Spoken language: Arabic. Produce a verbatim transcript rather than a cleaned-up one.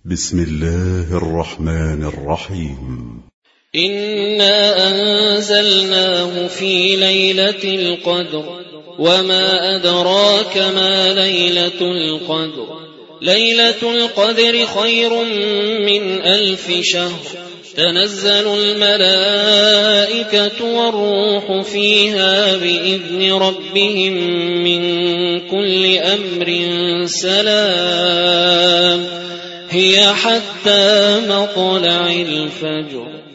بسم الله الرحمن الرحيم. إنا أنزلناه في ليلة القدر وما أدراك ما ليلة القدر ليلة القدر خير من ألف شهر تنزل الملائكة والروح فيها بإذن ربهم من كل أمر سلام هي حتى مطلع الفجر.